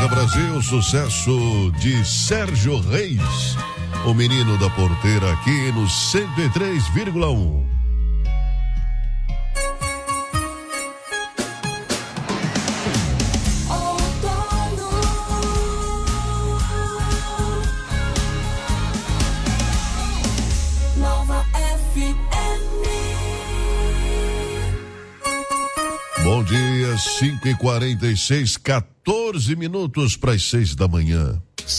Toca Brasil, sucesso de Sérgio Reis, o menino da porteira, aqui no 103,1. Bom dia, 5h46, 14 minutos para as 6 da manhã.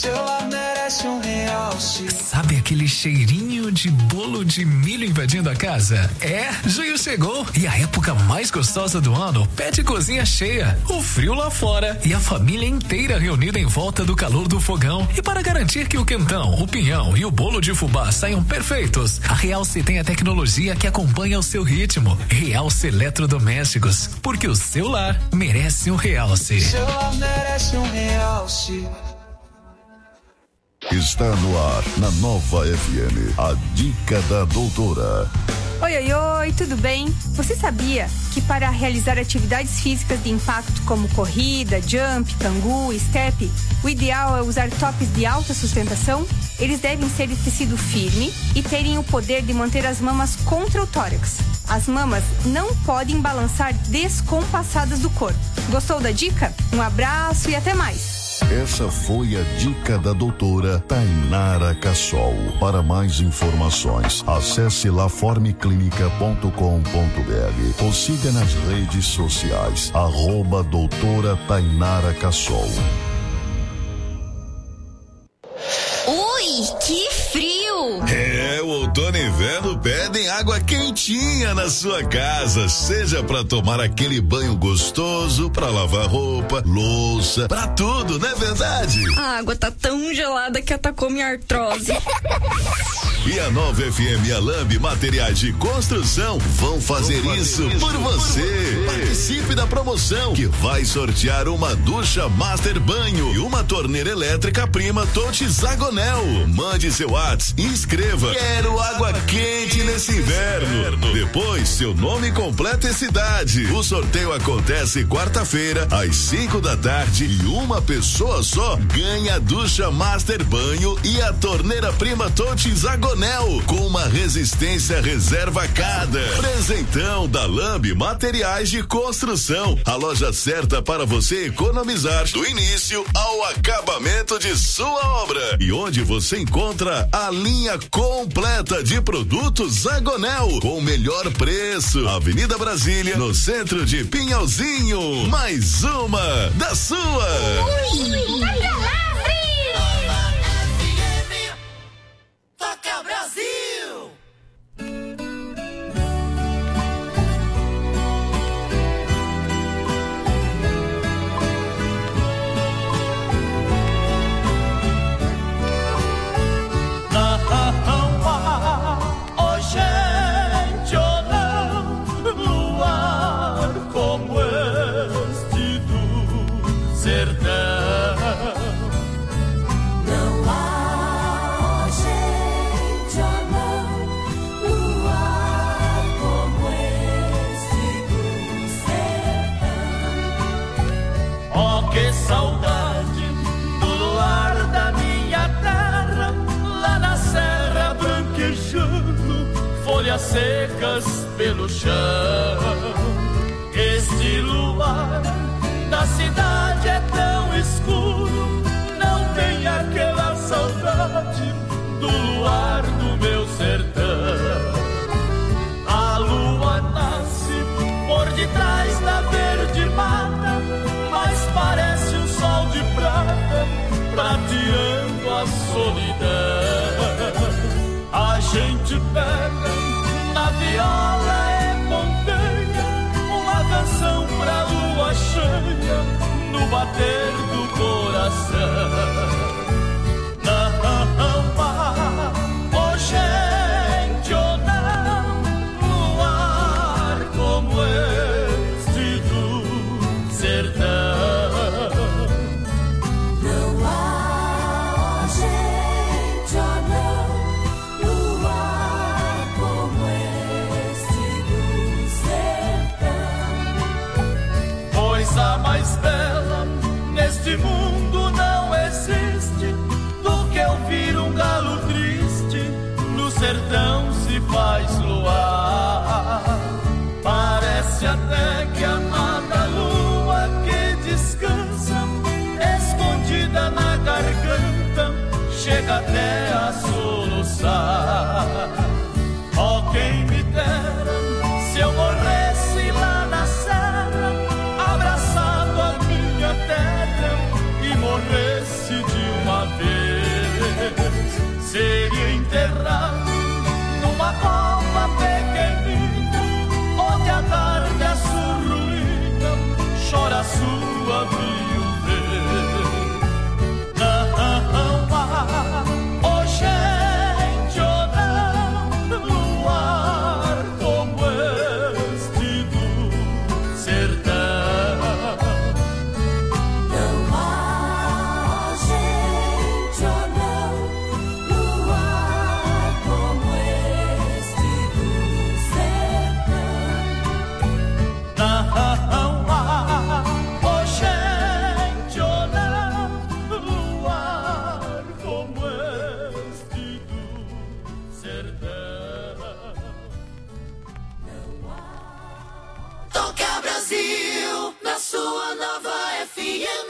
Sabe aquele cheirinho de bolo de milho invadindo a casa? Junho chegou e a época mais gostosa do ano pede cozinha cheia, o frio lá fora e a família inteira reunida em volta do calor do fogão. E para garantir que o quentão, o pinhão e o bolo de fubá saiam perfeitos, a Realce tem a tecnologia que acompanha o seu ritmo. Realce Eletrodomésticos, porque o seu lar merece um Realce. Seu lar merece um Realce. Está no ar, na Nova FM, a dica da doutora. Oi, tudo bem? Você sabia que para realizar atividades físicas de impacto como corrida, jump, cangu, step, o ideal é usar tops de alta sustentação? Eles devem ser de tecido firme e terem o poder de manter as mamas contra o tórax. As mamas não podem balançar descompassadas do corpo. Gostou da dica? Um abraço e até mais! Essa foi a dica da doutora Tainara Cassol. Para mais informações, acesse laformeclinica.com.br ou siga nas redes sociais, @doutora Tainara Cassol. Ui, que frio! O outono e inverno pedem água quentinha na sua casa, seja para tomar aquele banho gostoso, para lavar roupa, louça, para tudo, não é verdade? A água tá tão gelada que atacou minha artrose. E a Nova FM e a Lambi Materiais de Construção vão fazer isso por você. Participe da promoção que vai sortear uma ducha Master Banho e uma torneira elétrica Prima Touch Zagonel. Mande seu WhatsApp e escreva: quero água quente nesse inverno. Depois, seu nome completo e cidade. O sorteio acontece quarta-feira, às 5 da tarde, e uma pessoa só ganha a ducha Master Banho e a torneira Prima Touch Zagonel com uma resistência reserva cada. Presentão da Lambi Materiais de Construção, a loja certa para você economizar do início ao acabamento de sua obra, e onde você encontra a linha completa de produtos Zagonel com o melhor preço. Avenida Brasília, no centro de Pinhalzinho. Mais uma da sua. Ui, vai pra lá, Toca Brasil! Oh, gente, oh não, luar como este do sertão. Saudade do luar da minha terra, lá na serra branquejando, folhas secas pelo chão. Este luar da cidade é tão escuro, não tem aquela saudade do luar do meu sertão. A lua nasce por detrás da verde mata, mas parece um sol de prata, prateando a solidão. A gente pega na viola espontânea uma canção pra lua cheia no bater do coração. Não, oh gente, oh não, luar como este do sertão. A mais bela neste nesse mundo não existe do que ouvir um galo triste. No sertão se faz luar. Parece até que a amada lua que descansa escondida na garganta chega até a soluçar. Oh, quem me dera se eu morresse lá na serra, abraçado à minha terra, e morresse de uma vez. Seria enterrado numa cova pequenina, onde a tarde a sua ruína chora a sua viuvez. Oh, gente, oh não, luar como este do sertão. Não há, gente, oh não, luar como este do sertão. Não há, oh gente, oh não, luar como este do sertão. Toca Brasil na sua nova FM.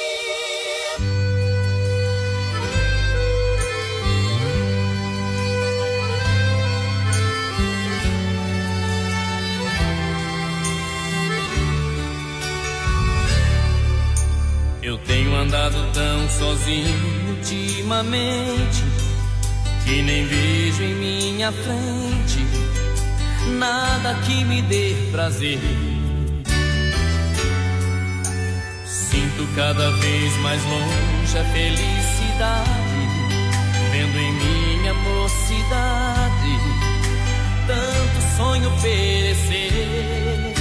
Eu tenho andado tão sozinho ultimamente que nem vejo em minha frente nada que me dê prazer. Sinto cada vez mais longe a felicidade, vendo em minha mocidade tanto sonho perecer.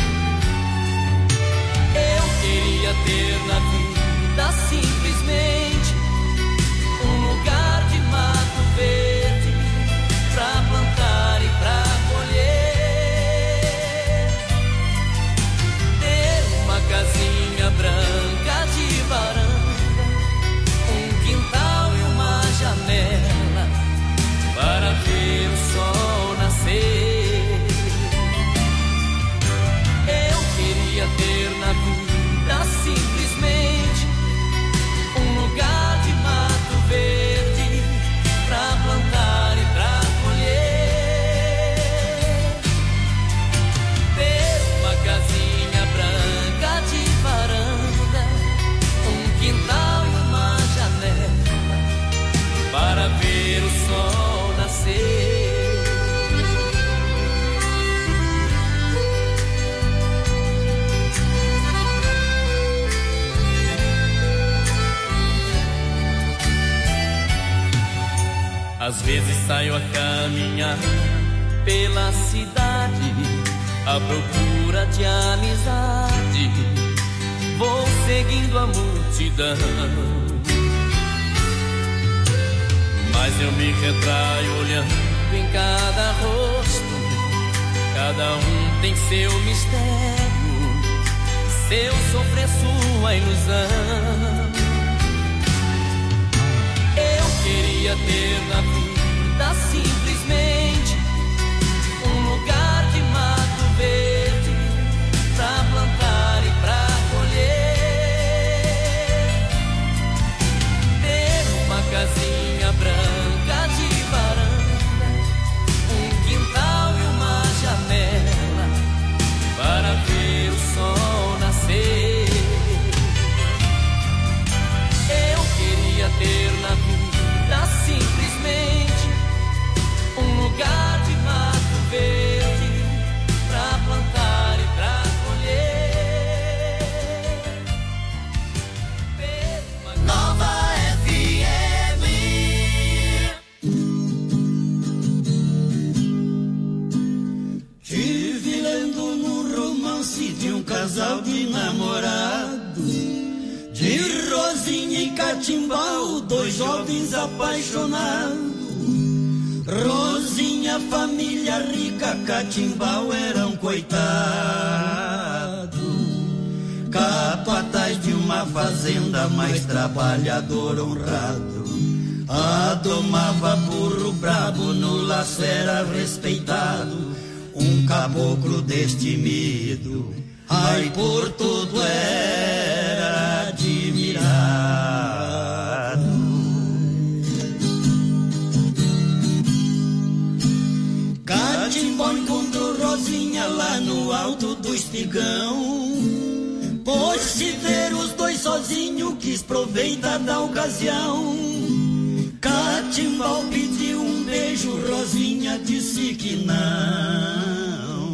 Eu queria ter na vida simplesmente um lugar de mato verde pra plantar e pra colher, ter uma casinha branca de varanda, um quintal e uma janela para ver o sol nascer. Eu queria ter na vida simplesmente um lugar de mato verde pra plantar e pra colher, ter uma casinha branca de varanda, um quintal e uma janela para ver o sol nascer. Às vezes saio a caminhar pela cidade à procura de amizade, vou seguindo a multidão, mas eu me retraio olhando em cada rosto, cada um tem seu mistério, seu sofrer, sua ilusão. Eu queria ter na vida simplesmente um lugar de mato verde pra plantar e pra colher, ter uma casinha branca de varanda, um quintal e uma janela para ver o sol nascer. Eu queria ter na vida simplesmente um lugar de mato verde pra plantar e pra colher. Nova FM. Tive lendo num romance de um casal de namorados, de Rosinha e Catimbau, dois jovens apaixonados. Rosinha, família rica, Catimbau era um coitado, capataz de uma na fazenda, mais trabalhador honrado. Adomava burro brabo, no laço era respeitado. Um caboclo destemido, ai por tudo era admirado. Catimbó encontrou Rosinha lá no alto do espigão. Pôs-se ver os dois sozinhos, quis aproveitar da ocasião. Catimbó pediu um beijo, Rosinha disse que não.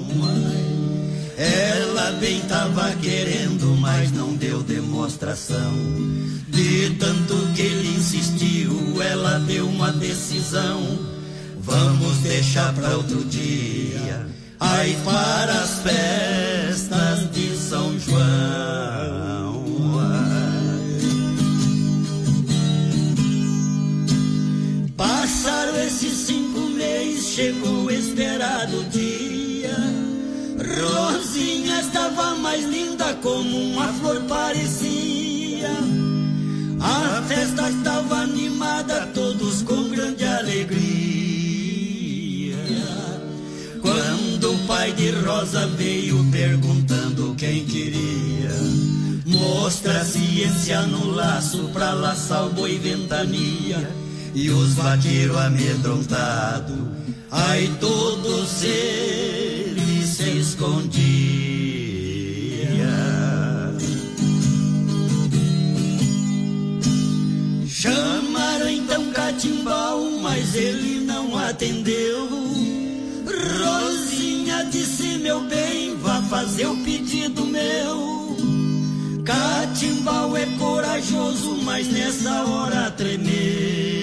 Ela bem tava querendo, mas não deu demonstração. De tanto que ele insistiu, ela deu uma decisão. Vamos deixar pra outro dia, ai para as festas de São João. Passaram esses 5 meses, chegou o esperado dia. Rosinha estava mais linda como uma flor parecia. A festa estava animada, todos com grande alegria. Quando o pai de Rosa veio perguntando quem queria, mostra a ciência no laço pra laçar o boi ventania. E os vaqueiros amedrontados, ai todos eles se escondiam. Chamaram então Catimbau, mas ele não atendeu. Rosinha disse, meu bem, vá fazer o pedido meu. Catimbau é corajoso, mas nessa hora tremeu.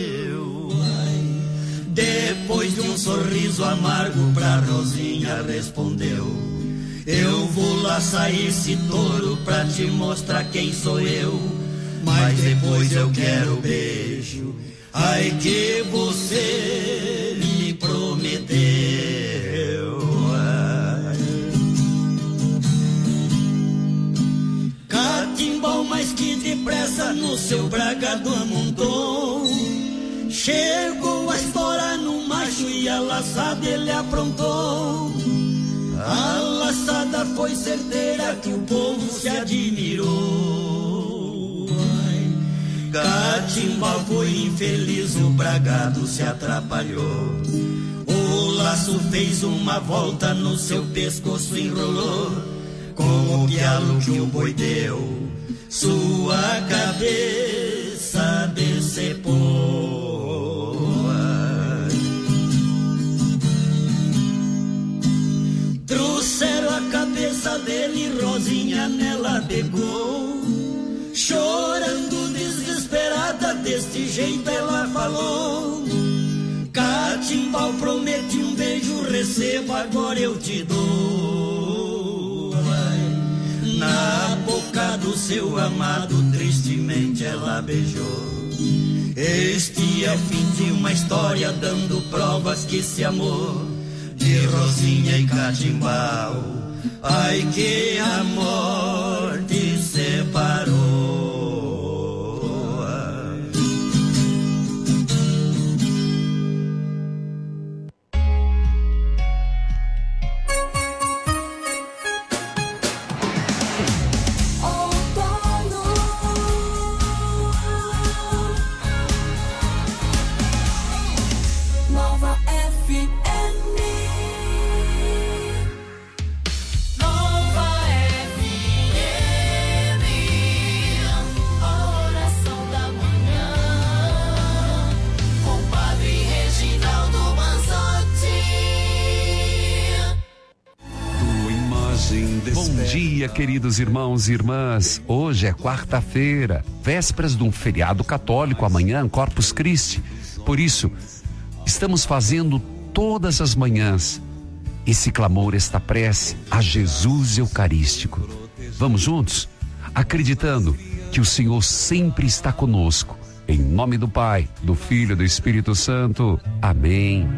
Depois de um sorriso amargo pra Rosinha respondeu: eu vou lá sair esse touro pra te mostrar quem sou eu. Mas depois eu quero beijo, ai que você me prometeu. Catimbau, mas que depressa no seu bragado amontou. Chegou a estourar no macho e a laçada ele aprontou. A laçada foi certeira que o povo se admirou. Catimbau foi infeliz, o bragado se atrapalhou. O laço fez uma volta, no seu pescoço enrolou. Com o pialo que o boi deu, sua cabeça decepou. Trouxeram a cabeça dele, Rosinha nela pegou. Chorando desesperada, deste jeito ela falou: Catimbau, prometi um beijo, recebo, agora eu te dou. Na boca do seu amado, tristemente ela beijou. Este é o fim de uma história, dando provas que se amou. De Rosinha e Catimbau, ai que a morte separou. Queridos irmãos e irmãs, hoje é quarta-feira, vésperas de um feriado católico, amanhã Corpus Christi. Por isso, estamos fazendo todas as manhãs esse clamor, esta prece a Jesus Eucarístico. Vamos juntos? Acreditando que o Senhor sempre está conosco. Em nome do Pai, do Filho e do Espírito Santo. Amém.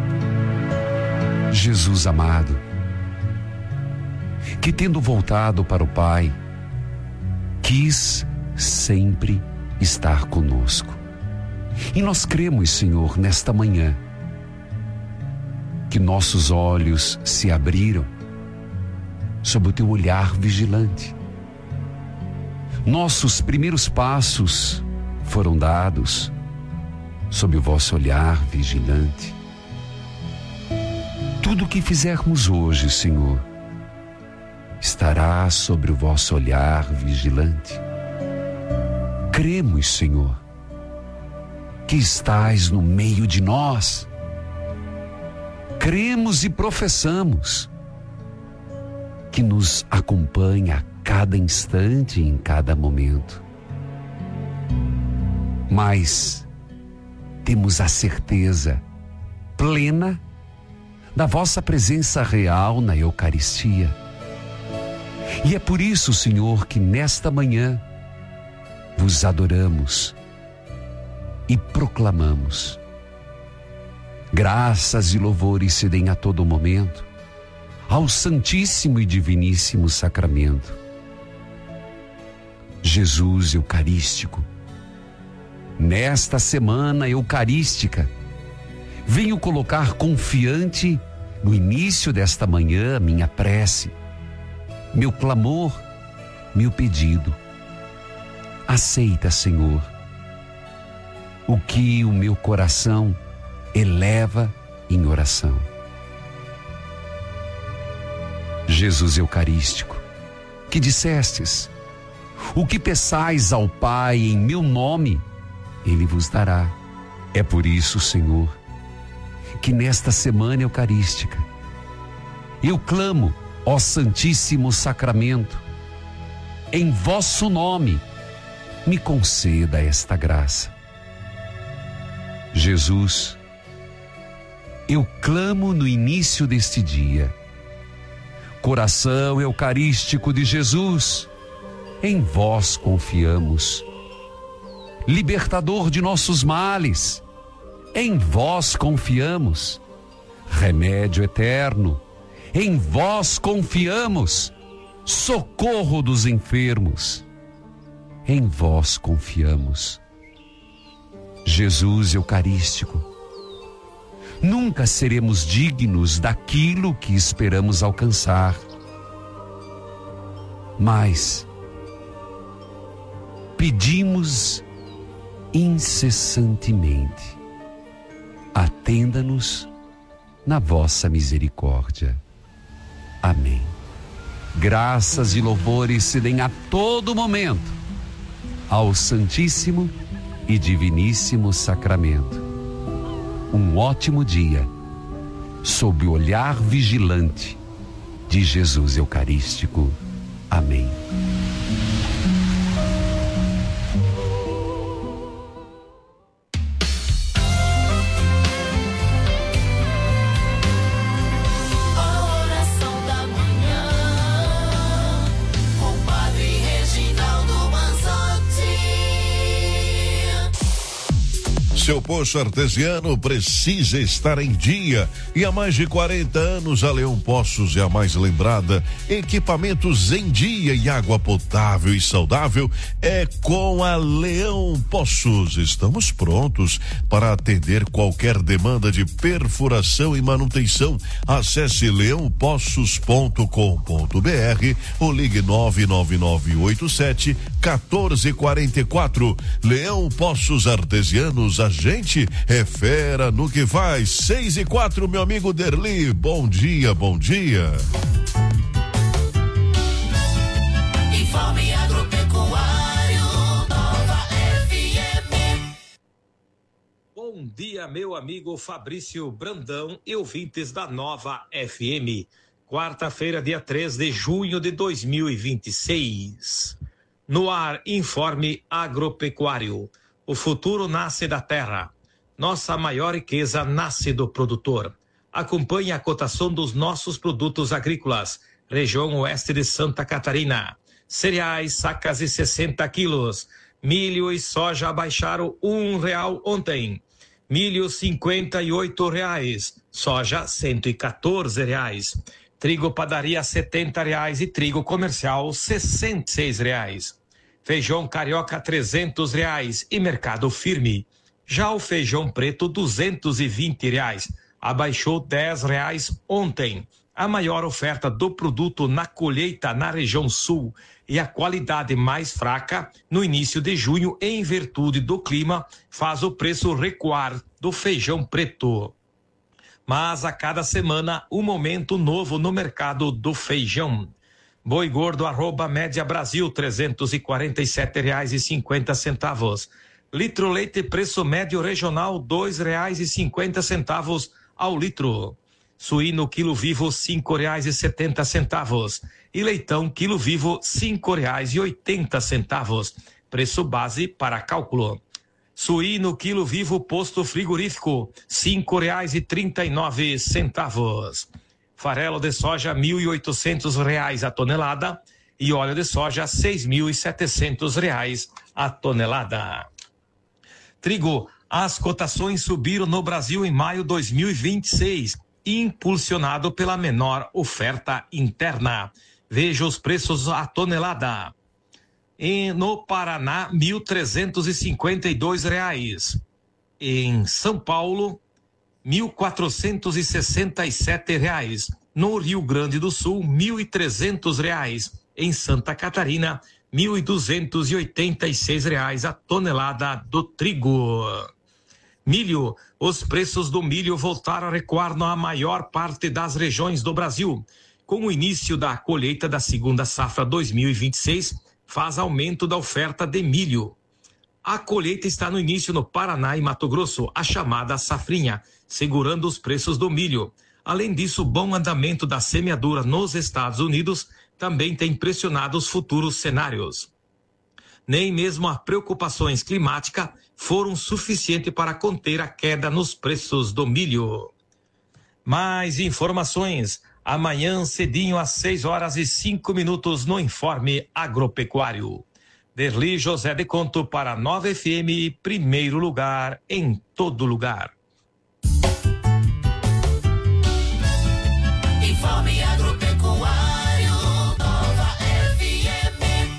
Jesus amado, que tendo voltado para o Pai, quis sempre estar conosco. E nós cremos, Senhor, nesta manhã, que nossos olhos se abriram sob o teu olhar vigilante. Nossos primeiros passos foram dados sob o vosso olhar vigilante. Tudo o que fizermos hoje, Senhor, estará sobre o vosso olhar vigilante. Cremos, Senhor, que estás no meio de nós. Cremos e professamos que nos acompanha a cada instante e em cada momento. Mas temos a certeza plena da vossa presença real na Eucaristia. E é por isso, Senhor, que nesta manhã vos adoramos e proclamamos. Graças e louvores se deem a todo momento ao Santíssimo e Diviníssimo Sacramento. Jesus Eucarístico, nesta semana eucarística, venho colocar confiante no início desta manhã minha prece, meu clamor, meu pedido. Aceita, Senhor, o que o meu coração eleva em oração. Jesus Eucarístico, que dissestes: o que peçais ao Pai em meu nome, Ele vos dará. É por isso, Senhor, que nesta semana eucarística eu clamo, ó Santíssimo Sacramento, em vosso nome, me conceda esta graça. Jesus, eu clamo no início deste dia. Coração eucarístico de Jesus, em vós confiamos. Libertador de nossos males, em vós confiamos. Remédio eterno, em vós confiamos. Socorro dos enfermos, em vós confiamos. Jesus Eucarístico, nunca seremos dignos daquilo que esperamos alcançar, mas pedimos incessantemente: atenda-nos na vossa misericórdia. Amém. Graças e louvores se deem a todo momento ao Santíssimo e Diviníssimo Sacramento. Um ótimo dia sob o olhar vigilante de Jesus Eucarístico. Amém. Seu poço artesiano precisa estar em dia e há mais de 40 anos a Leão Poços é a mais lembrada. Equipamentos em dia e água potável e saudável é com a Leão Poços. Estamos prontos para atender qualquer demanda de perfuração e manutenção. Acesse leãopoços.com.br ou ligue 99987-1444. Leão Poços Artesianos, a gente é fera no que faz. 6:04, meu amigo Derli, bom dia, bom dia. Informe Agropecuário, Nova FM. Bom dia, meu amigo Fabrício Brandão e ouvintes da Nova FM. Quarta-feira, dia 3 de junho de 2026. No ar, Informe Agropecuário. O futuro nasce da terra. Nossa maior riqueza nasce do produtor. Acompanhe a cotação dos nossos produtos agrícolas. Região oeste de Santa Catarina. Cereais, sacas de 60 quilos. Milho e soja abaixaram R$1 ontem. Milho, R$58. Soja, R$114. Trigo padaria, R$70 e trigo comercial, R$66. Feijão carioca R$300 e mercado firme. Já o feijão preto R$220, abaixou R$10 ontem. A maior oferta do produto na colheita na região sul e a qualidade mais fraca no início de junho, em virtude do clima, faz o preço recuar do feijão preto. Mas a cada semana um momento novo no mercado do feijão. Boi gordo @média Brasil R$347,50. Litro leite preço médio regional R$2,50 ao litro. Suíno quilo vivo R$5,70 e leitão quilo vivo R$5,80. Preço base para cálculo. Suíno quilo vivo posto frigorífico R$5,39. Farelo de soja R$1.800 a tonelada e óleo de soja R$6.700 a tonelada. Trigo, as cotações subiram no Brasil em maio 2026, impulsionado pela menor oferta interna. Veja os preços a tonelada. No Paraná, R$1.352. Em São Paulo, R$1.467. No Rio Grande do Sul, R$1.300. Em Santa Catarina, R$1.286 a tonelada do trigo. Milho, os preços do milho voltaram a recuar na maior parte das regiões do Brasil. Com o início da colheita da segunda safra 2026, faz aumento da oferta de milho. A colheita está no início no Paraná e Mato Grosso, a chamada safrinha, segurando os preços do milho. Além disso, o bom andamento da semeadura nos Estados Unidos também tem pressionado os futuros cenários. Nem mesmo as preocupações climáticas foram suficientes para conter a queda nos preços do milho. Mais informações amanhã cedinho às 6h05 no Informe Agropecuário. Derli José de Conto para 9FM, primeiro lugar em todo lugar. Informe Agropecuário, Nova FM.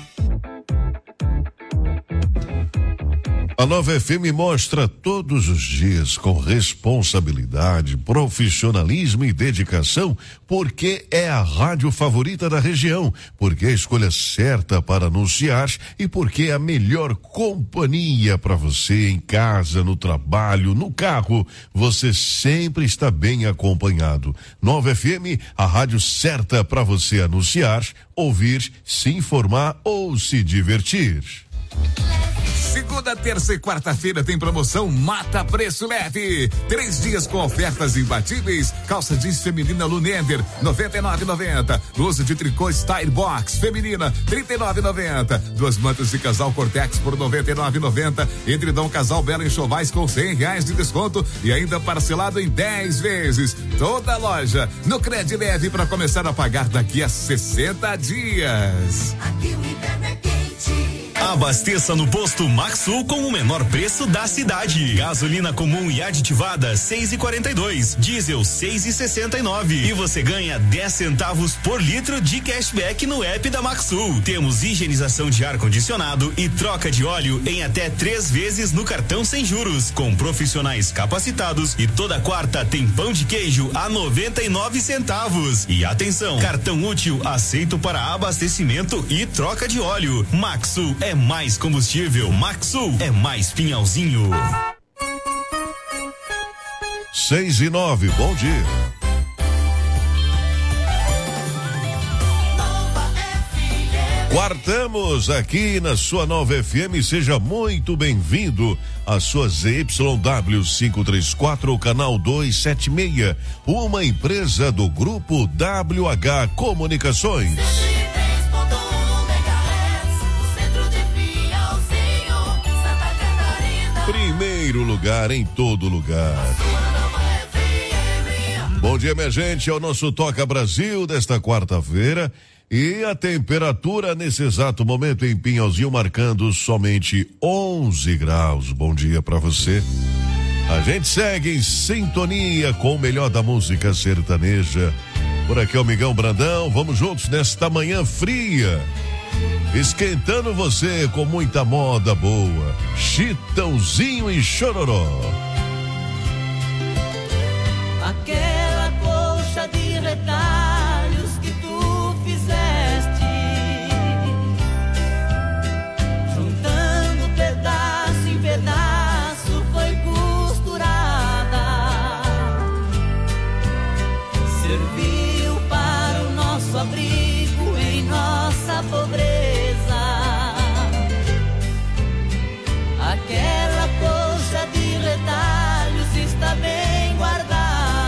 A Nova FM mostra todos os dias com responsabilidade, profissionalismo e dedicação, porque é a rádio favorita da região, porque é a escolha certa para anunciar e porque é a melhor companhia para você em casa, no trabalho, no carro. Você sempre está bem acompanhado. Nova FM, a rádio certa para você anunciar, ouvir, se informar ou se divertir. Segunda, terça e quarta-feira tem promoção Mata Preço Leve. 3 dias com ofertas imbatíveis. Calça jeans feminina Lunender, R$99,90. Blusa de tricô Style Box feminina, R$39,90. 2 mantas de casal Cortex por R$99,90. Edredom casal Belo Enxovais com R$100 de desconto e ainda parcelado em 10 vezes. Toda loja no Cred Leve para começar a pagar daqui a 60 dias. Aqui o inverno é quente. Abasteça no posto Maxsul com o menor preço da cidade. Gasolina comum e aditivada 6,42, diesel 6,69 e você ganha 10 centavos por litro de cashback no app da Maxsul. Temos higienização de ar condicionado e troca de óleo em até 3 vezes no cartão sem juros, com profissionais capacitados, e toda quarta tem pão de queijo a 99 centavos. E atenção, cartão útil aceito para abastecimento e troca de óleo. Maxsul é mais combustível. Maxsul é mais Pinhalzinho. 6:09, bom dia. Quartamos aqui na sua Nova FM, seja muito bem-vindo à sua ZYW 534, o canal 276, uma empresa do grupo WH Comunicações. Primeiro lugar em todo lugar. Bom dia, minha gente, é o nosso Toca Brasil desta quarta-feira e a temperatura nesse exato momento em Pinhalzinho marcando somente 11 graus. Bom dia pra você. A gente segue em sintonia com o melhor da música sertaneja. Por aqui é o Migão Brandão, vamos juntos nesta manhã fria. Esquentando você com muita moda boa. Chitãozinho e Chororó. Aquela colcha de retalhos que tu fizeste, juntando pedaço em pedaço, foi costurada, serviu para o nosso abrigo em nossa pobreza. Aquela colcha de retalhos está bem guardada.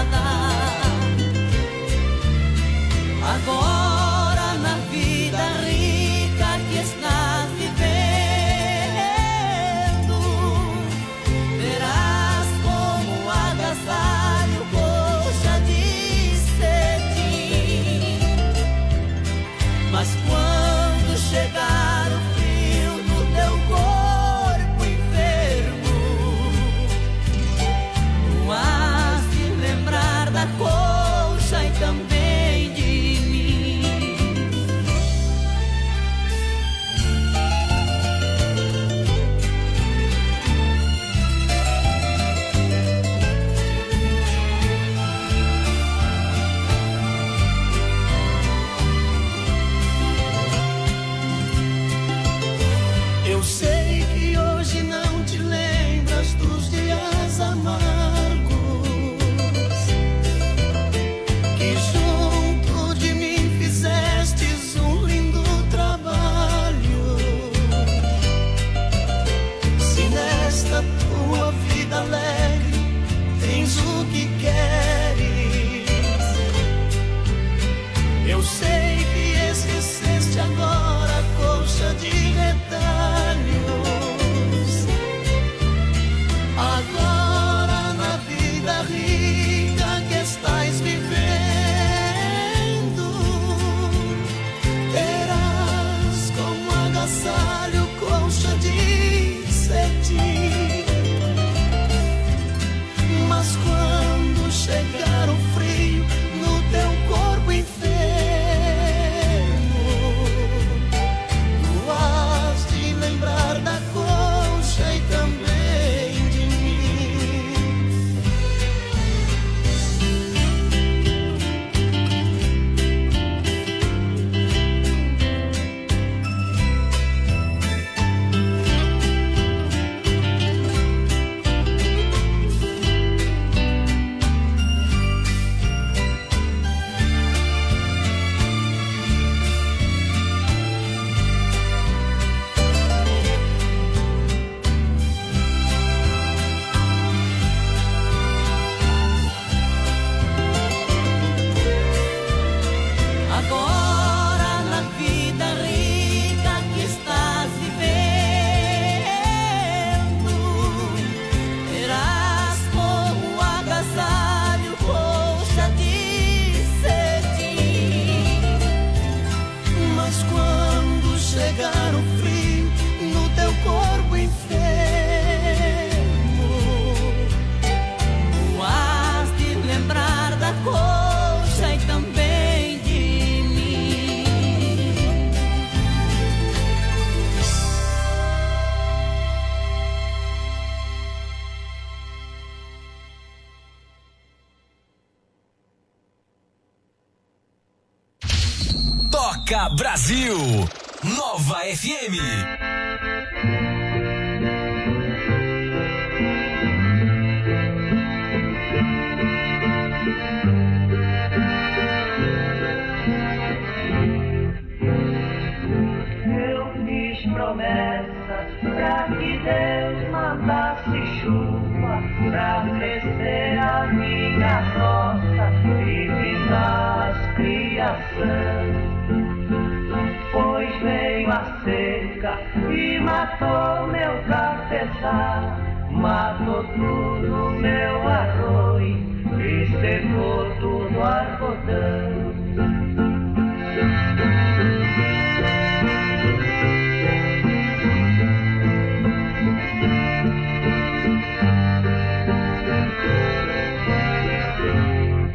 Agora na vida rica que estás vivendo, verás como agasalho colcha de cetim. Mas quando chegar o frio no teu corpo enfermo, tu has de lembrar da colcha e também de Eu sei que hoje não te lembras dos dias amargos, que junto de mim fizestes um lindo trabalho. Se nesta tua vida alegre tens o que queres, eu sei que esqueceste agora a colcha de retalhos. Agora na vida rica que estás vivendo, terás como agasalho colcha de cetim. Mas quando chegar o frio no teu corpo enfermo, tu has de lembrar da colcha e também de mim. Agora na vida rica que estás vivendo, terás como agasalho colcha de cetim. Mas quando chegar o frio no teu corpo enfermo, tu has de lembrar da colcha e também de mim. Toca Brasil. Nova FM. Eu fiz promessas pra que Deus mandasse chuva pra crescer a minha roça e pisar as criações. Pois veio a seca e matou meu cafezal, matou tudo meu arroz e secou tudo algodão.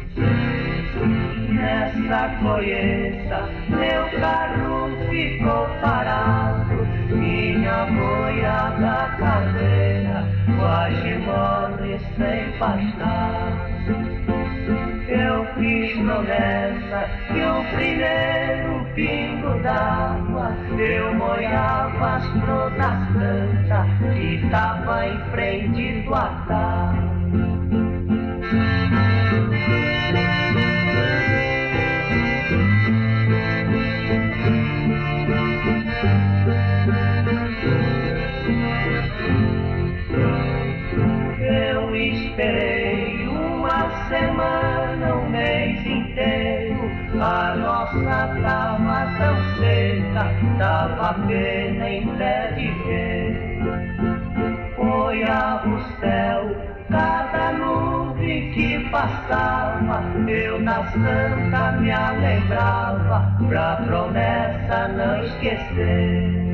Nessa colheita meu carro ficou parado, minha boiada caseira quase morre sem pastar. Eu fiz promessa que o primeiro pingo d'água eu molhava as flores da santa que estava em frente do altar. Eu esperei uma semana, um mês inteiro, a nossa tava tão seca, dava pena em pé de ver. Olhava o céu, cada nuvem que passava, eu na santa me alegrava, pra promessa não esquecer.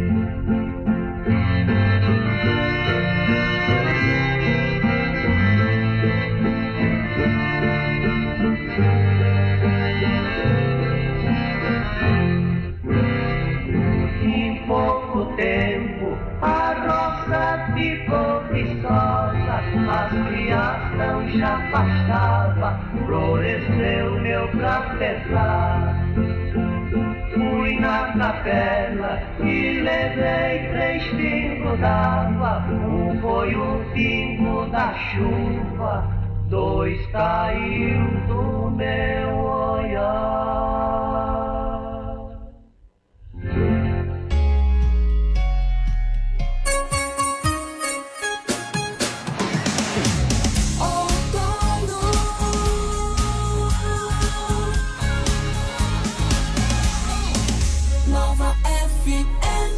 Em pouco tempo a roça ficou viçosa, as criação já pastava, floresceu meu cafezal. Fui na capela e levei 3 pingos d'água, um foi o pingo da chuva, 2 caiu do meu olhar. Nova FM.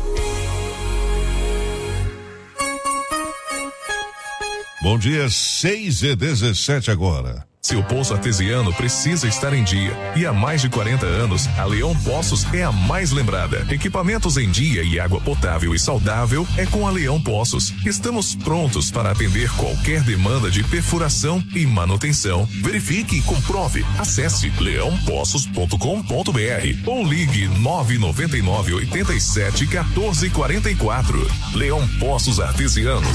Bom dia, 6h17 agora. Seu poço artesiano precisa estar em dia. E há mais de 40 anos, a Leão Poços é a mais lembrada. Equipamentos em dia e água potável e saudável é com a Leão Poços. Estamos prontos para atender qualquer demanda de perfuração e manutenção. Verifique e comprove. Acesse leãopoços.com.br ou ligue 999 87 14 44. Leão Poços Artesianos.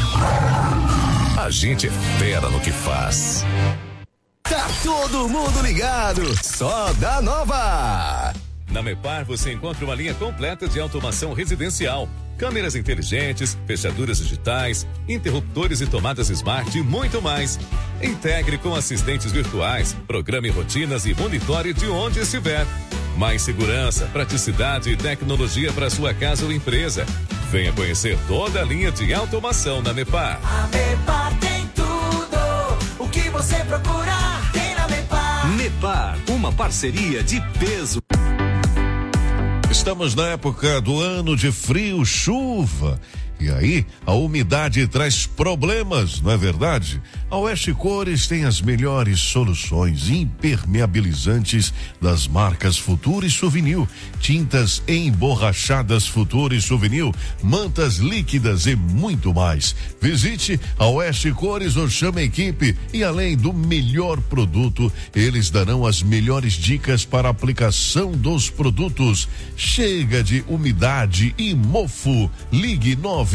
A gente é fera no que faz. Tá todo mundo ligado, só da Nova. Na Mepar você encontra uma linha completa de automação residencial, câmeras inteligentes, fechaduras digitais, interruptores e tomadas smart e muito mais. Integre com assistentes virtuais, programe rotinas e monitore de onde estiver. Mais segurança, praticidade e tecnologia para sua casa ou empresa. Venha conhecer toda a linha de automação na Mepar. A Mepar tem tudo o que você procurar, tem na Mepar. Mepar, uma parceria de peso. Estamos na época do ano de frio, chuva. E aí, a umidade traz problemas, não é verdade? A Oeste Cores tem as melhores soluções impermeabilizantes das marcas Futura e Souvenir, tintas emborrachadas Futura e Souvenir, mantas líquidas e muito mais. Visite a Oeste Cores ou chame a equipe e além do melhor produto, eles darão as melhores dicas para a aplicação dos produtos. Chega de umidade e mofo. Ligue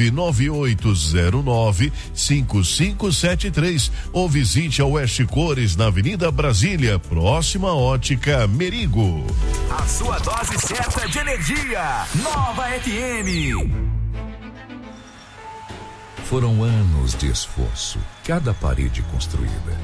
99809-5573 ou visite a Oeste Cores na Avenida Brasília, próxima à Ótica Merigo. A sua dose certa de energia. Nova FM. Foram anos de esforço, cada parede construída,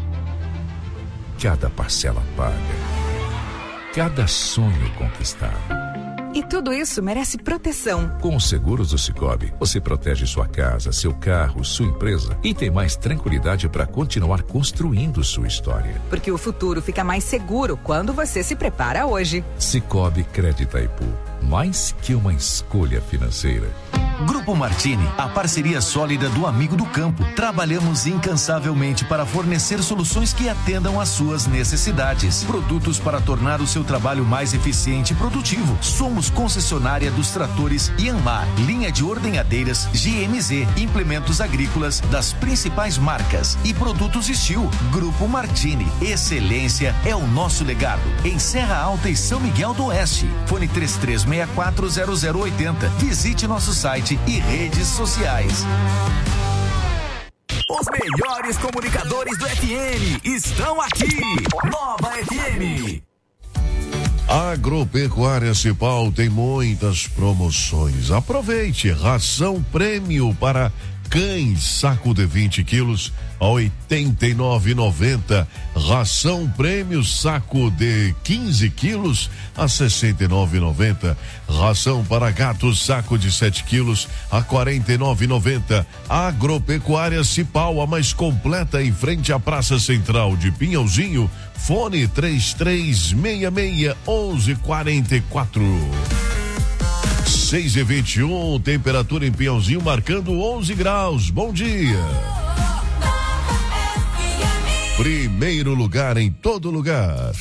cada parcela paga, cada sonho conquistado. E tudo isso merece proteção. Com os seguros do Sicoob, você protege sua casa, seu carro, sua empresa e tem mais tranquilidade para continuar construindo sua história. Porque o futuro fica mais seguro quando você se prepara hoje. Sicoob Crédito Itaipu, mais que uma escolha financeira. Grupo Martini, a parceria sólida do amigo do campo. Trabalhamos incansavelmente para fornecer soluções que atendam às suas necessidades. Produtos para tornar o seu trabalho mais eficiente e produtivo. Somos concessionária dos tratores Yanmar, linha de ordenhadeiras GMZ, implementos agrícolas das principais marcas e produtos Steel. Grupo Martini, excelência é o nosso legado. Em Serra Alta e São Miguel do Oeste. Fone 33640080. Visite nosso site e redes sociais. Os melhores comunicadores do FM estão aqui. Nova FM. Agropecuária Cipal tem muitas promoções. Aproveite, ração prêmio para cães, saco de 20 quilos a R$ 89,90. Ração prêmio, saco de 15 quilos a R$ 69,90. Ração para gatos, saco de 7 quilos a R$ 49,90. Agropecuária Cipal, a mais completa, em frente à Praça Central de Pinhalzinho. Fone 3366-1144. 6:21, temperatura em Pinhalzinho marcando 11 graus. Bom dia. Primeiro lugar em todo lugar.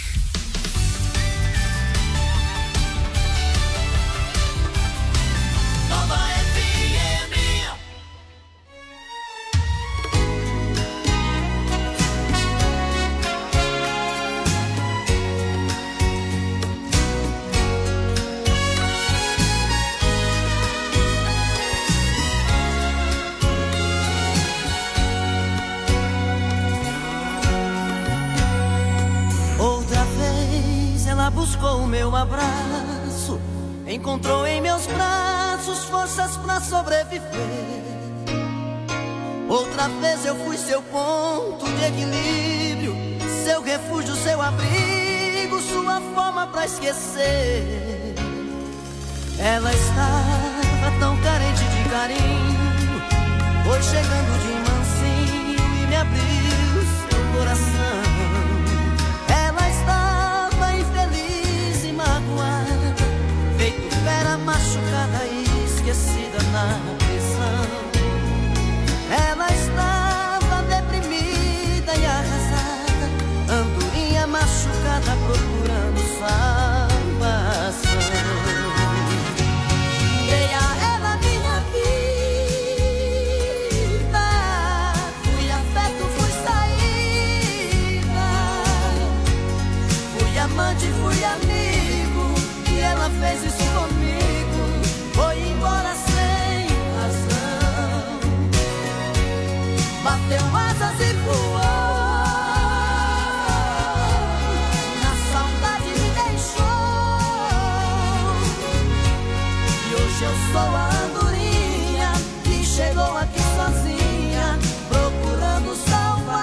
Buscou o meu abraço, encontrou em meus braços forças pra sobreviver. Outra vez eu fui seu ponto de equilíbrio, seu refúgio, seu abrigo, sua forma pra esquecer. Ela estava tão carente de carinho, foi chegando de mansinho e me abriu seu coração. Ela estava magoada, feito fera machucada e esquecida na prisão. Ela estava deprimida e arrasada, andorinha machucada procurando salvação. Dei a ela minha vida, fui afeto, fui saída, fui amante, fui amiga. Ela fez isso comigo, foi embora sem razão. Bateu asas e voou, na saudade me deixou. E hoje eu sou a andorinha que chegou aqui sozinha, procurando salvação.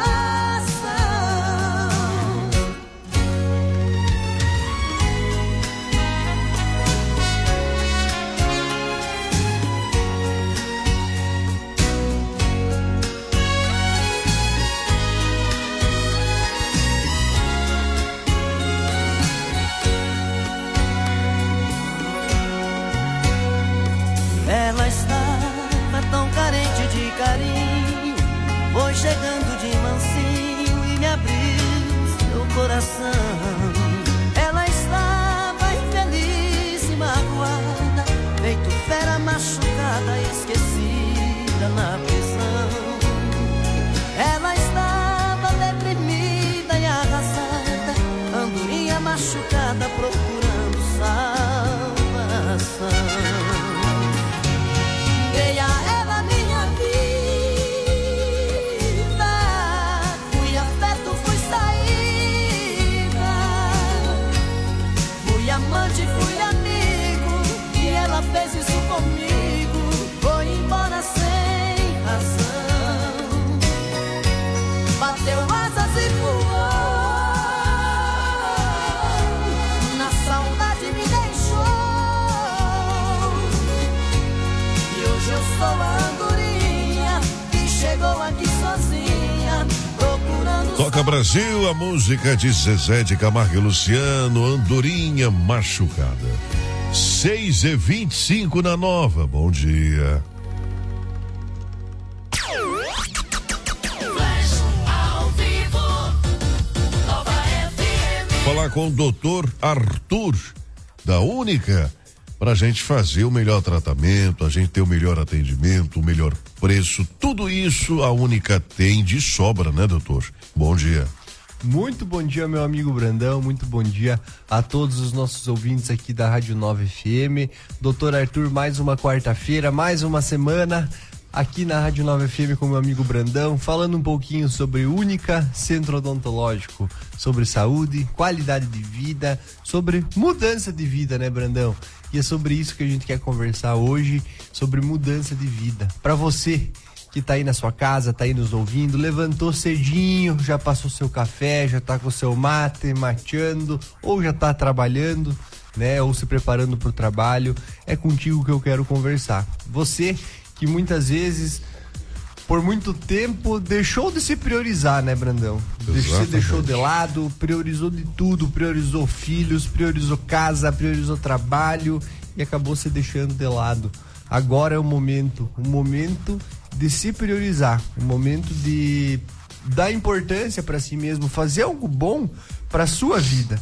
Ela estava tão carente de carinho, foi chegando de mansinho e me abriu seu coração. Ela estava infeliz e magoada, feito fera machucada, esquecida na prisão. Ela estava deprimida e arrasada, andorinha machucada procurando salvação. Dei a ela minha vida, fui afeto, fui saída, fui amante, fui amigo, e ela fez isso comigo, foi embora sem razão. Bateu asas e voou, na saudade me deixou. Eu sou a andorinha que chegou aqui sozinha, procurando. Toca Brasil, a música de Zezé de Camargo e Luciano, Andorinha Machucada. 6h25 na Nova. Bom dia. Falar com o doutor Arthur, da Única, pra gente fazer o melhor tratamento, a gente ter o melhor atendimento, o melhor preço, tudo isso a Única tem de sobra, né, doutor? Bom dia. Muito bom dia, meu amigo Brandão, muito bom dia a todos os nossos ouvintes aqui da Rádio 9 FM. Doutor Arthur, mais uma quarta-feira, mais uma semana aqui na Rádio 9 FM com meu amigo Brandão, falando um pouquinho sobre Única Centro Odontológico, sobre saúde, qualidade de vida, sobre mudança de vida, né, Brandão? E é sobre isso que a gente quer conversar hoje, sobre mudança de vida. Para você que tá aí na sua casa, tá aí nos ouvindo, levantou cedinho, já passou seu café, já tá com o seu mate, mateando, ou já tá trabalhando, né, ou se preparando para o trabalho, é contigo que eu quero conversar. Você que muitas vezes, por muito tempo, deixou de se priorizar, né, Brandão? Você deixou de lado, priorizou de tudo, priorizou filhos, priorizou casa, priorizou trabalho e acabou se deixando de lado. Agora é o momento de se priorizar, o momento de dar importância para si mesmo, fazer algo bom para sua vida,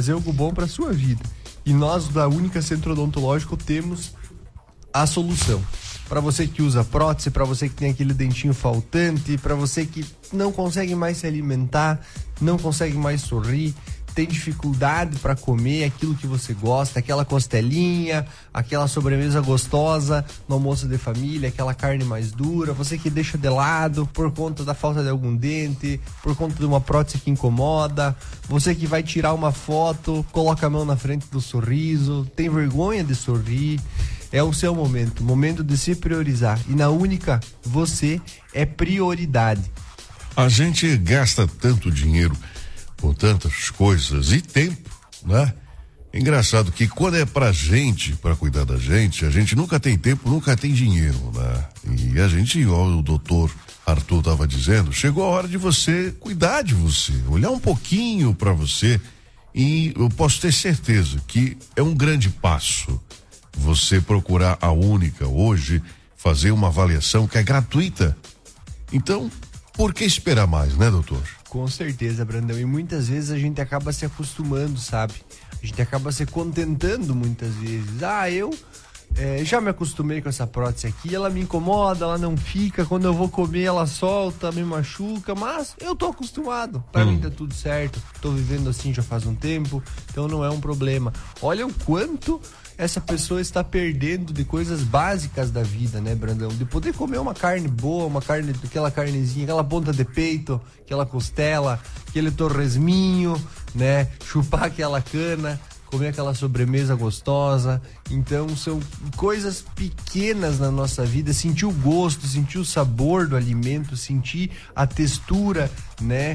E nós da Única Centro Odontológico temos a solução. Para você que usa prótese, para você que tem aquele dentinho faltante, para você que não consegue mais se alimentar, não consegue mais sorrir, tem dificuldade para comer aquilo que você gosta, aquela costelinha, aquela sobremesa gostosa no almoço de família, aquela carne mais dura, você que deixa de lado por conta da falta de algum dente, por conta de uma prótese que incomoda, você que vai tirar uma foto, coloca a mão na frente do sorriso, tem vergonha de sorrir. É o seu momento de se priorizar. E na Única, você é prioridade. A gente gasta tanto dinheiro com tantas coisas e tempo, né? Engraçado que quando é pra gente, pra cuidar da gente, a gente nunca tem tempo, nunca tem dinheiro, né? E a gente, igual o doutor Arthur tava dizendo, chegou a hora de você cuidar de você, olhar um pouquinho pra você, e eu posso ter certeza que é um grande passo você procurar a Única hoje, fazer uma avaliação que é gratuita. Então, por que esperar mais, né, doutor? Com certeza, Brandão. E muitas vezes a gente acaba se acostumando, sabe? A gente acaba se contentando muitas vezes. Eu já me acostumei com essa prótese aqui, ela me incomoda, ela não fica, quando eu vou comer ela solta, me machuca, mas eu tô acostumado, pra mim tá tudo certo, tô vivendo assim já faz um tempo, então não é um problema. Olha o quanto essa pessoa está perdendo de coisas básicas da vida, né, Brandão? De poder comer uma carne boa, aquela carnezinha, aquela ponta de peito, aquela costela, aquele torresminho, né? Chupar aquela cana, comer aquela sobremesa gostosa. Então são coisas pequenas na nossa vida, sentir o gosto, sentir o sabor do alimento, sentir a textura, né?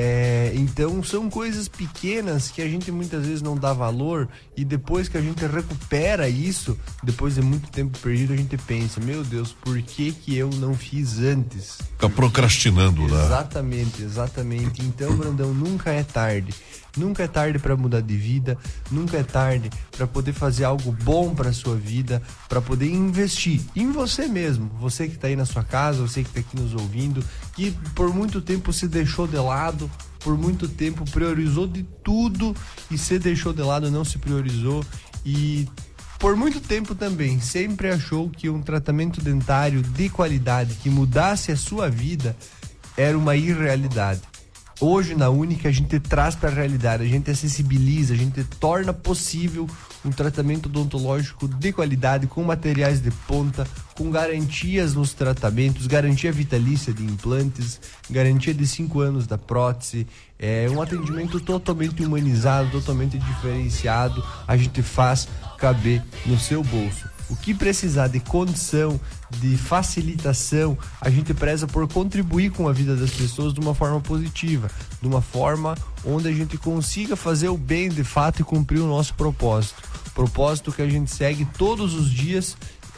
Então são coisas pequenas que a gente muitas vezes não dá valor, e depois que a gente recupera isso, depois de muito tempo perdido, a gente pensa, meu Deus, por que eu não fiz antes? Fica procrastinando, né? Exatamente. Então, Brandão, nunca é tarde. Nunca é tarde para mudar de vida, nunca é tarde para poder fazer algo bom para sua vida, para poder investir em você mesmo. Você que está aí na sua casa, você que está aqui nos ouvindo, que por muito tempo se deixou de lado, por muito tempo priorizou de tudo e se deixou de lado, não se priorizou, e por muito tempo também sempre achou que um tratamento dentário de qualidade que mudasse a sua vida era uma irrealidade. Hoje, na Única, a gente traz para a realidade, a gente acessibiliza, a gente torna possível um tratamento odontológico de qualidade, com materiais de ponta, com garantias nos tratamentos, garantia vitalícia de implantes, garantia de 5 anos da prótese, um atendimento totalmente humanizado, totalmente diferenciado, a gente faz caber no seu bolso. O que precisar de condição, de facilitação, a gente preza por contribuir com a vida das pessoas de uma forma positiva, de uma forma onde a gente consiga fazer o bem de fato e cumprir o nosso propósito. Propósito que a gente segue todos os dias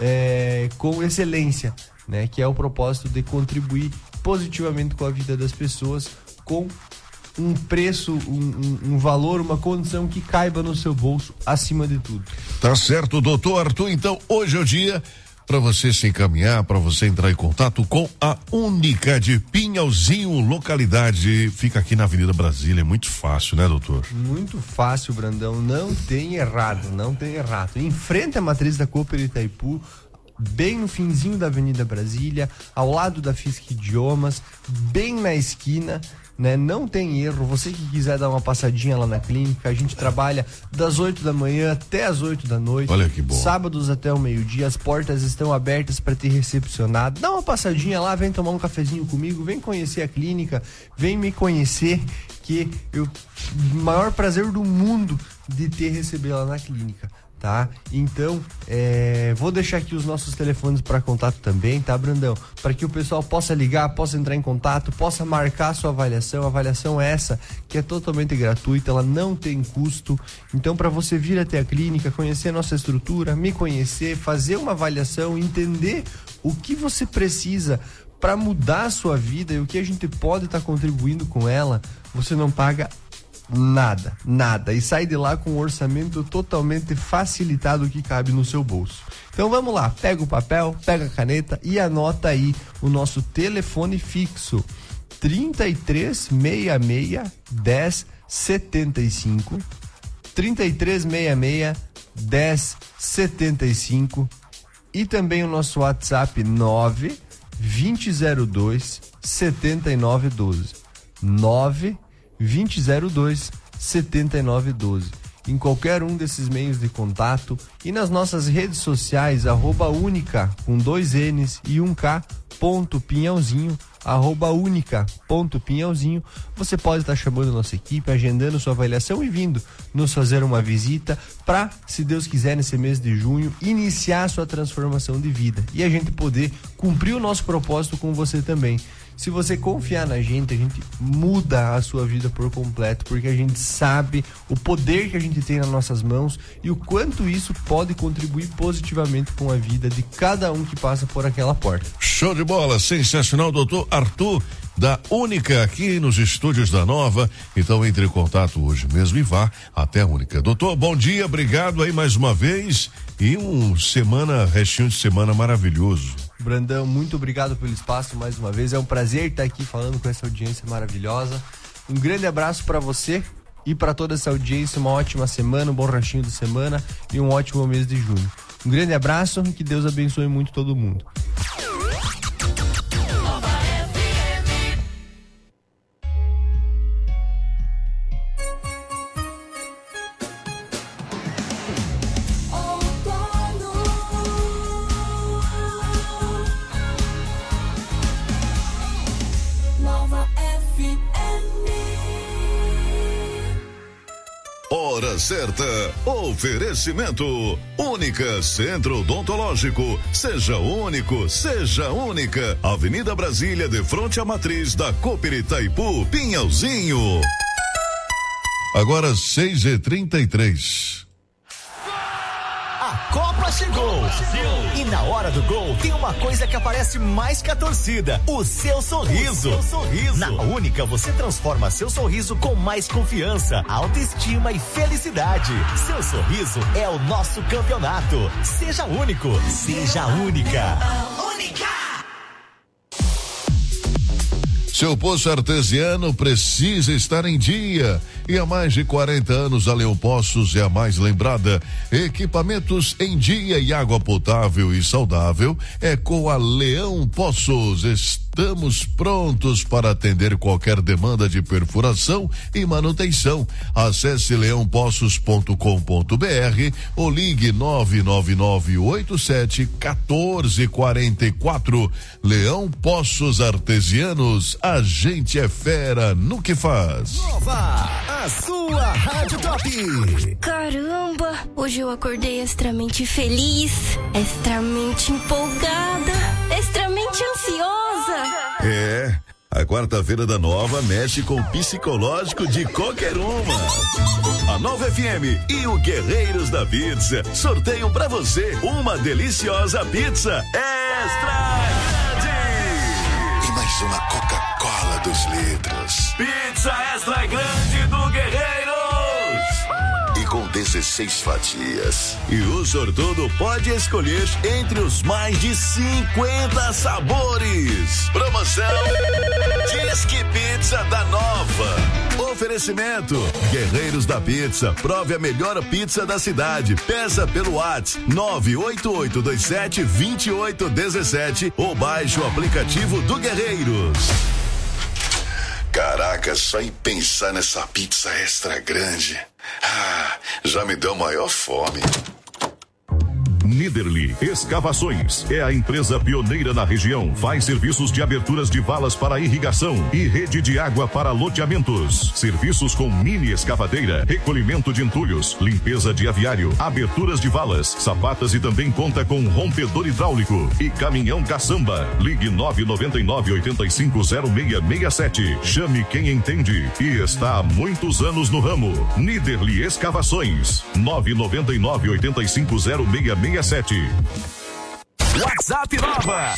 com excelência, né? Que é o propósito de contribuir positivamente com a vida das pessoas, com um preço, um valor, uma condição que caiba no seu bolso, acima de tudo. Tá certo, doutor Arthur. Então, hoje é o dia para você se encaminhar, para você entrar em contato com a Única de Pinhalzinho, localidade, fica aqui na Avenida Brasília, é muito fácil, né, doutor? Muito fácil, Brandão, não tem errado. Em frente à matriz da Cooper Itaipu, bem no finzinho da Avenida Brasília, ao lado da Fisk Idiomas, bem na esquina, né? Não tem erro. Você que quiser dar uma passadinha lá na clínica, a gente trabalha das 8 da manhã até as 8 da noite. Olha que bom. Sábados até o meio-dia, as portas estão abertas para te recepcionar. Dá uma passadinha lá, vem tomar um cafezinho comigo, vem conhecer a clínica, vem me conhecer, que eu maior prazer do mundo de te receber lá na clínica. Tá? Então, vou deixar aqui os nossos telefones para contato também, tá, Brandão? Para que o pessoal possa ligar, possa entrar em contato, possa marcar a sua avaliação. A avaliação é essa, que é totalmente gratuita, ela não tem custo. Então, para você vir até a clínica, conhecer a nossa estrutura, me conhecer, fazer uma avaliação, entender o que você precisa para mudar a sua vida e o que a gente pode estar contribuindo com ela, você não paga nada, e sai de lá com um orçamento totalmente facilitado que cabe no seu bolso. Então vamos lá, pega o papel, pega a caneta e anota aí o nosso telefone fixo: 3366 1075, 3366 1075, e também o nosso WhatsApp 92002 7912, 92002 7912. Em qualquer um desses meios de contato e nas nossas redes sociais, @única com 2 N's e 1K .pinhalzinho, @única.pinhalzinho, você pode estar chamando a nossa equipe, agendando sua avaliação e vindo nos fazer uma visita para, se Deus quiser, nesse mês de junho, iniciar a sua transformação de vida e a gente poder cumprir o nosso propósito com você também. Se você confiar na gente, a gente muda a sua vida por completo, porque a gente sabe o poder que a gente tem nas nossas mãos e o quanto isso pode contribuir positivamente com a vida de cada um que passa por aquela porta. Show de bola, sensacional, doutor Arthur da Única, aqui nos estúdios da Nova. Então entre em contato hoje mesmo e vá até a Única. Doutor, bom dia, obrigado aí mais uma vez e restinho de semana maravilhoso. Brandão, muito obrigado pelo espaço mais uma vez. É um prazer estar aqui falando com essa audiência maravilhosa. Um grande abraço para você e para toda essa audiência. Uma ótima semana, um bom restinho de semana e um ótimo mês de junho. Um grande abraço e que Deus abençoe muito todo mundo. Hora certa, oferecimento Única Centro Odontológico, seja único, seja única, Avenida Brasília, de frente à matriz da Cooper Itaipu, Pinhalzinho. Agora 6h33. A Copa chegou! E na hora do gol tem uma coisa que aparece mais que a torcida: o seu sorriso. Na Única você transforma seu sorriso com mais confiança, autoestima e felicidade. Seu sorriso é o nosso campeonato. Seja único, seja única. Seu poço artesiano precisa estar em dia. E há mais de 40 anos a Leão Poços é a mais lembrada. Equipamentos em dia e água potável e saudável é com a Leão Poços. Estamos prontos para atender qualquer demanda de perfuração e manutenção. Acesse leãopoços.com.br ou ligue 99987-1444. Leão Poços Artesianos, a gente é fera no que faz. Nova, a sua Rádio Top. Caramba, hoje eu acordei extremamente feliz, extremamente empolgada, extremamente ansiosa. É, a quarta-feira da Nova mexe com o psicológico de qualquer uma. A Nova FM e o Guerreiros da Pizza sorteiam pra você uma deliciosa pizza extra grande. E mais preço na Coca-Cola dos litros. Pizza extra grande do Guerreiros! E com 16 fatias. E o sortudo pode escolher entre os mais de 50 sabores. Promoção Disque Pizza da Nova. Oferecimento Guerreiros da Pizza. Prove a melhor pizza da cidade. Peça pelo WhatsApp 988272817 ou baixe o aplicativo do Guerreiros. Caraca, só em pensar nessa pizza extra grande, já me deu maior fome. Niederli Escavações é a empresa pioneira na região. Faz serviços de aberturas de valas para irrigação e rede de água para loteamentos. Serviços com mini escavadeira, recolhimento de entulhos, limpeza de aviário, aberturas de valas, sapatas e também conta com rompedor hidráulico e caminhão caçamba. Ligue 999-850667. Chame quem entende e está há muitos anos no ramo. Niederli Escavações 999-850667. WhatsApp Nova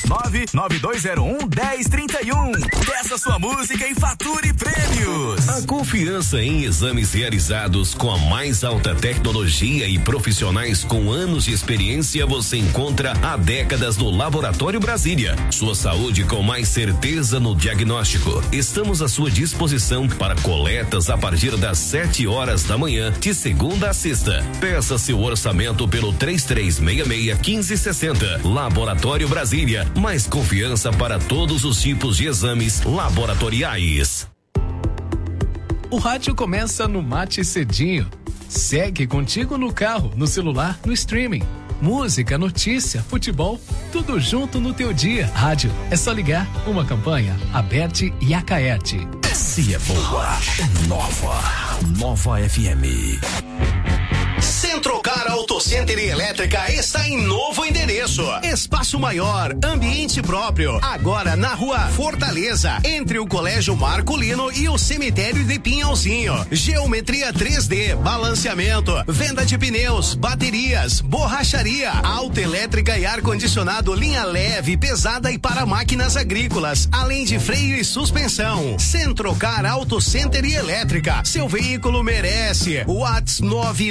99201-1031. Peça sua música e fature prêmios. A confiança em exames realizados com a mais alta tecnologia e profissionais com anos de experiência você encontra há décadas no Laboratório Brasília. Sua saúde com mais certeza no diagnóstico. Estamos à sua disposição para coletas a partir das 7 horas da manhã, de segunda a sexta. Peça seu orçamento pelo 3366-1560. Laboratório Brasília, mais confiança para todos os tipos de exames laboratoriais. O rádio começa no Mate Cedinho. Segue contigo no carro, no celular, no streaming. Música, notícia, futebol, tudo junto no teu dia. Rádio, é só ligar. Uma campanha, Aberte e Acaerte. Se é boa, é nova. Nova FM. Centrocar Auto Center e Elétrica está em novo endereço. Espaço maior, ambiente próprio. Agora na Rua Fortaleza, entre o Colégio Marcolino e o Cemitério de Pinhalzinho. Geometria 3D, balanceamento, venda de pneus, baterias, borracharia, autoelétrica e ar-condicionado, linha leve, pesada e para máquinas agrícolas, além de freio e suspensão. Centrocar Auto Center e Elétrica. Seu veículo merece. WhatsApp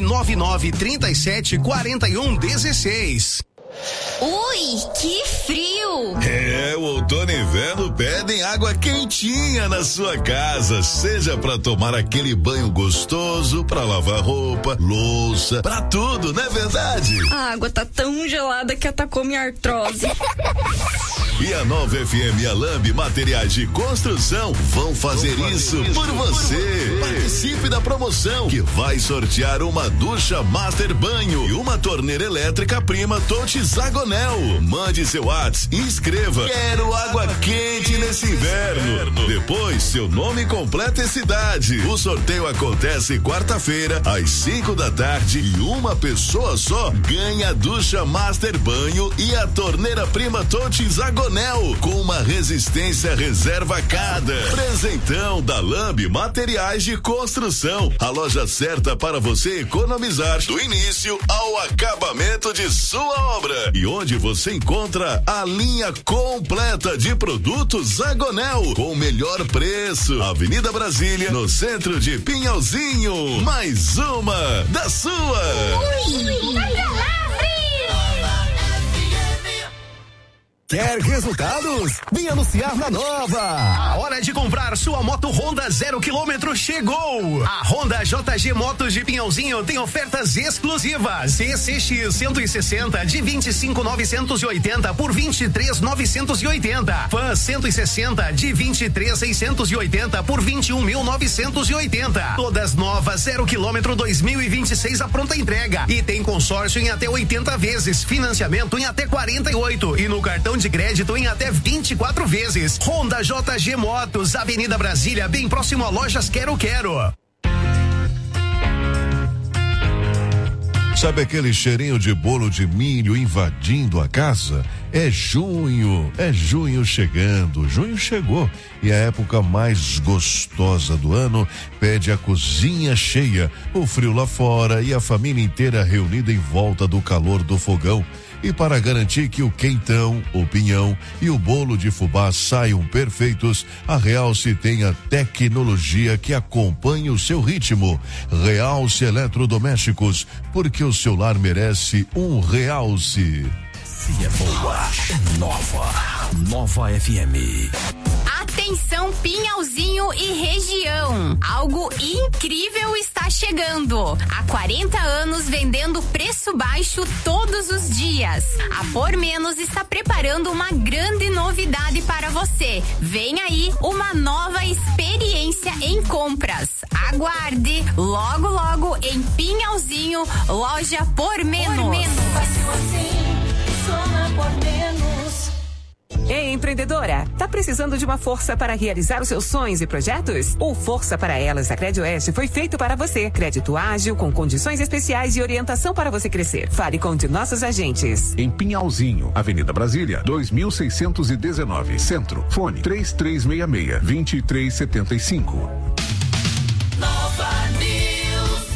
999-374116. Ui, que frio! O outono e inverno pedem água quentinha na sua casa, seja para tomar aquele banho gostoso, para lavar roupa, louça, para tudo, não é verdade? A água tá tão gelada que atacou minha artrose. E a Nova FM e a Lambi Materiais de Construção vão fazer isso por você. Participe da promoção que vai sortear uma ducha Master Banho e uma torneira elétrica Prima Touch Zagonel. Mande seu WhatsApp e escreva: quero água quente nesse inverno. Depois, seu nome completo e cidade. O sorteio acontece quarta-feira, às 5 da tarde, e uma pessoa só ganha a ducha Master Banho e a torneira Prima Touch Zagonel com uma resistência reserva cada. Presentão da Lambi Materiais de Construção, a loja certa para você economizar do início ao acabamento de sua obra, e onde você encontra a linha completa de produtos Zagonel com o melhor preço. Avenida Brasília, no centro de Pinhalzinho. Mais uma da sua. Quer resultados? Vem anunciar na Nova. A hora de comprar sua moto Honda 0 km chegou. A Honda JG Motos de Pinhalzinho tem ofertas exclusivas. ECX 160 de 25.980 por 23.980. Fan 160 de 23.680 por 21.980. Todas novas 0 km 2026 a pronta entrega. E tem consórcio em até 80 vezes, financiamento em até 48 e no cartão de crédito em até 24 vezes. Honda JG Motos, Avenida Brasília, bem próximo a Lojas Quero Quero. Sabe aquele cheirinho de bolo de milho invadindo a casa? É junho chegando. Junho chegou e a época mais gostosa do ano pede a cozinha cheia, o frio lá fora e a família inteira reunida em volta do calor do fogão. E para garantir que o quentão, o pinhão e o bolo de fubá saiam perfeitos, a Realce tem a tecnologia que acompanha o seu ritmo. Realce Eletrodomésticos, porque o seu lar merece um Realce. Se é boa, é nova. Nova FM. Atenção, Pinhalzinho e região. Algo incrível está chegando. Há 40 anos vendendo preço baixo todos os dias. A Por Menos está preparando uma grande novidade para você. Vem aí uma nova experiência em compras. Aguarde logo, logo em Pinhalzinho, loja Por Menos. Por Menos. Fácil assim, só na Por Menos. Ei, empreendedora, tá precisando de uma força para realizar os seus sonhos e projetos? O Força para Elas da Credioeste foi feito para você. Crédito ágil, com condições especiais e orientação para você crescer. Fale com um de nossos agentes. Em Pinhalzinho, Avenida Brasília, 2619, Centro. Fone 3366-2375. Nova News.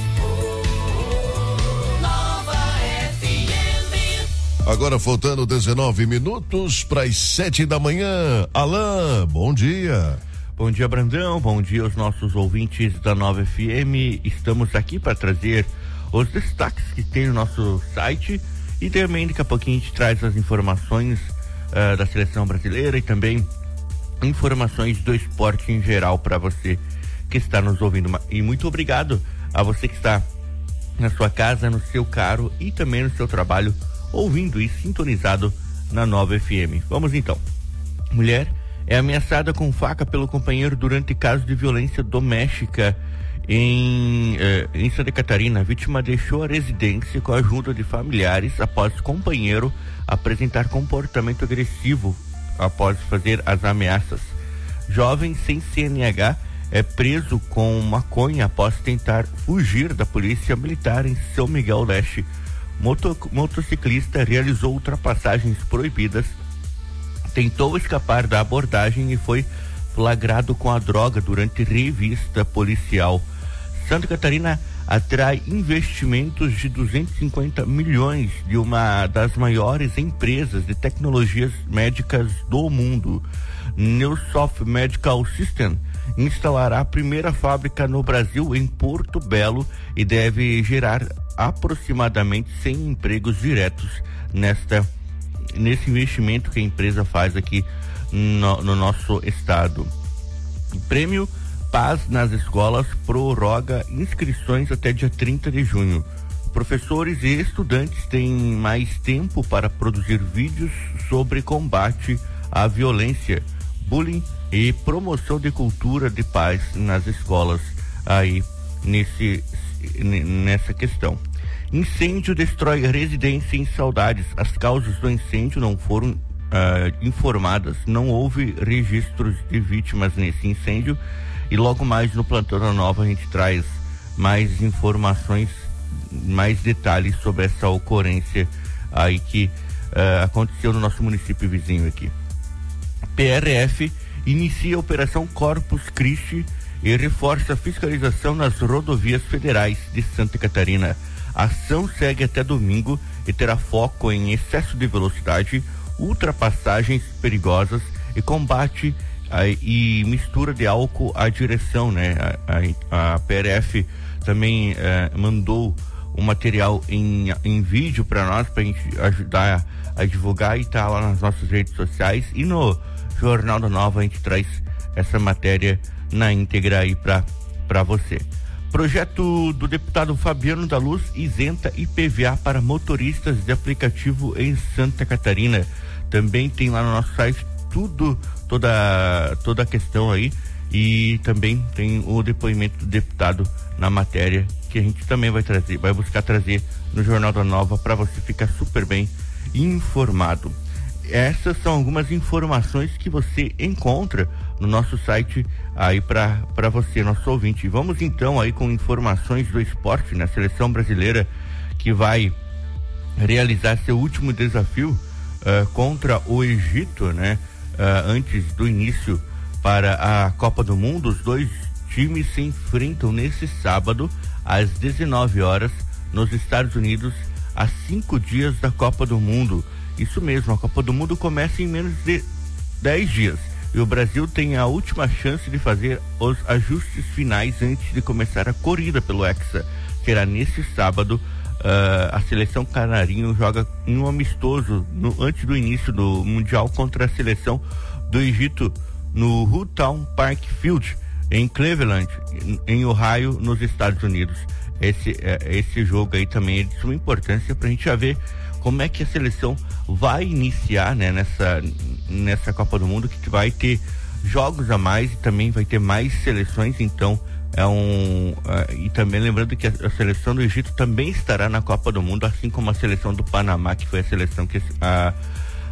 Nova FM. Agora faltando 19 minutos para as 7 da manhã. Alain, bom dia. Bom dia, Brandão. Bom dia aos nossos ouvintes da Nova FM. Estamos aqui para trazer os destaques que tem no nosso site e também daqui a pouquinho a gente traz as informações da seleção brasileira e também informações do esporte em geral para você que está nos ouvindo. E muito obrigado a você que está na sua casa, no seu carro e também no seu trabalho, ouvindo e sintonizado na Nova FM. Vamos então. Mulher é ameaçada com faca pelo companheiro durante caso de violência doméstica em Santa Catarina. A vítima deixou a residência com a ajuda de familiares após companheiro apresentar comportamento agressivo após fazer as ameaças. Jovem sem CNH é preso com maconha após tentar fugir da polícia militar em São Miguel Leste. Motociclista realizou ultrapassagens proibidas, tentou escapar da abordagem e foi flagrado com a droga durante revista policial. Santa Catarina atrai investimentos de 250 milhões de uma das maiores empresas de tecnologias médicas do mundo. Neusoft Medical System instalará a primeira fábrica no Brasil em Porto Belo e deve gerar aproximadamente 100 empregos diretos nesse investimento que a empresa faz aqui no nosso estado. Prêmio Paz nas Escolas prorroga inscrições até dia 30 de junho. Professores e estudantes têm mais tempo para produzir vídeos sobre combate à violência, bullying e promoção de cultura de paz nas escolas aí nessa questão. Incêndio destrói residência em Saudades. As causas do incêndio não foram informadas, não houve registros de vítimas nesse incêndio e logo mais no Plantão da Nova a gente traz mais informações, mais detalhes sobre essa ocorrência aí que aconteceu no nosso município vizinho aqui. PRF inicia a Operação Corpus Christi e reforça a fiscalização nas rodovias federais de Santa Catarina. A ação segue até domingo e terá foco em excesso de velocidade, ultrapassagens perigosas e combate e mistura de álcool à direção, né? A PRF também mandou um material em vídeo para nós, para a gente ajudar a divulgar, e tá lá nas nossas redes sociais, e no Jornal da Nova a gente traz essa matéria na íntegra aí para você. Projeto do deputado Fabiano da Luz isenta IPVA para motoristas de aplicativo em Santa Catarina. Também tem lá no nosso site toda a questão aí, e também tem o depoimento do deputado na matéria que a gente também vai buscar trazer no Jornal da Nova para você ficar super bem informado. Essas são algumas informações que você encontra no nosso site aí para você, nosso ouvinte. Vamos então aí com informações do esporte, na seleção brasileira que vai realizar seu último desafio contra o Egito, né? Antes do início para a Copa do Mundo. Os dois times se enfrentam nesse sábado às 19 horas nos Estados Unidos, a 5 dias da Copa do Mundo. Isso mesmo, a Copa do Mundo começa em menos de 10 dias. E o Brasil tem a última chance de fazer os ajustes finais antes de começar a corrida pelo Hexa. Será nesse sábado. A seleção canarinho joga em um amistoso antes do início do Mundial contra a seleção do Egito no Houghton Park Field, em Cleveland, em Ohio, nos Estados Unidos. Esse jogo aí também é de suma importância para a gente já ver como é que a seleção vai iniciar, né, nessa Copa do Mundo, que vai ter jogos a mais e também vai ter mais seleções. Então e também lembrando que a seleção do Egito também estará na Copa do Mundo, assim como a seleção do Panamá, que foi a seleção que